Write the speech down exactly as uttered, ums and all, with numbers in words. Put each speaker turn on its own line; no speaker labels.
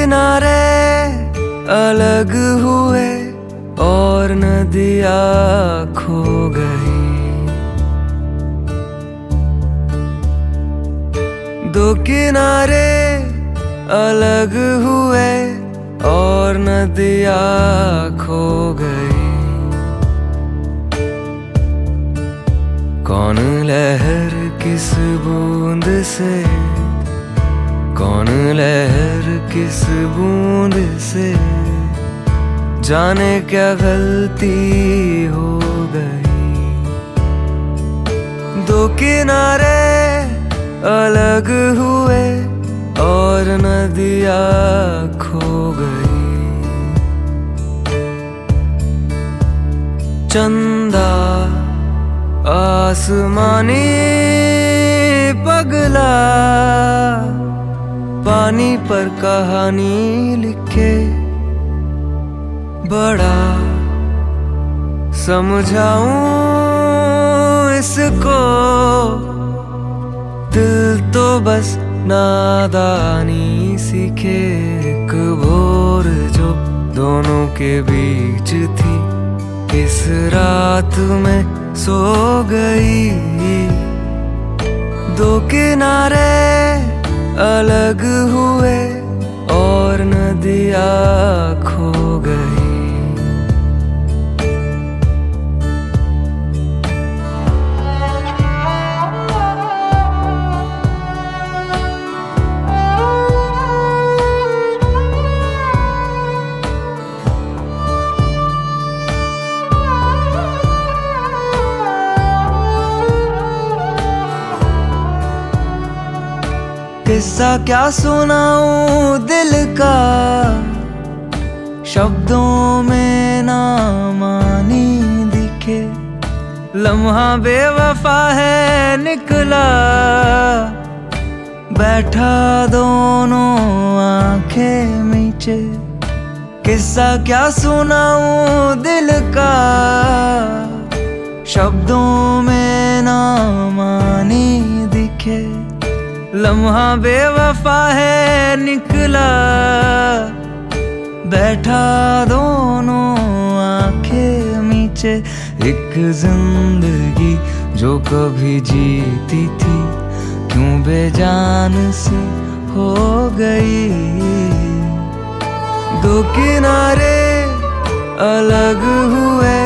किनारे अलग हुए और नदियाँ खो गई। दो किनारे अलग हुए और नदियाँ खो गई। कौन लहर किस बूंद से, कौन लहर किस बूंद से, जाने क्या गलती हो गई। दो किनारे अलग हुए और नदियाँ खो गई। चंदा आसमानी पगला पानी पर कहानी लिखे, बड़ा समझाऊं इसको, दिल तो बस नादानी सीखे। एक भोर जो दोनों के बीच थी, इस रात में सो गई। दो किनारे अलग हुए और नदियाँ खो गई। किस्सा क्या सुनाऊं दिल का, शब्दों में ना मानी दिखे। लम्हा बेवफा है निकला, बैठा दोनों आंखें मीचे। किस्सा क्या सुनाऊं दिल का, शब्दों में ना मानी दिखे। लम्हा बेवफा है निकला, बैठा दोनों आंखें मीचे। एक जिंदगी जो कभी जीती थी, क्यों बेजान सी हो गई। दो किनारे अलग हुए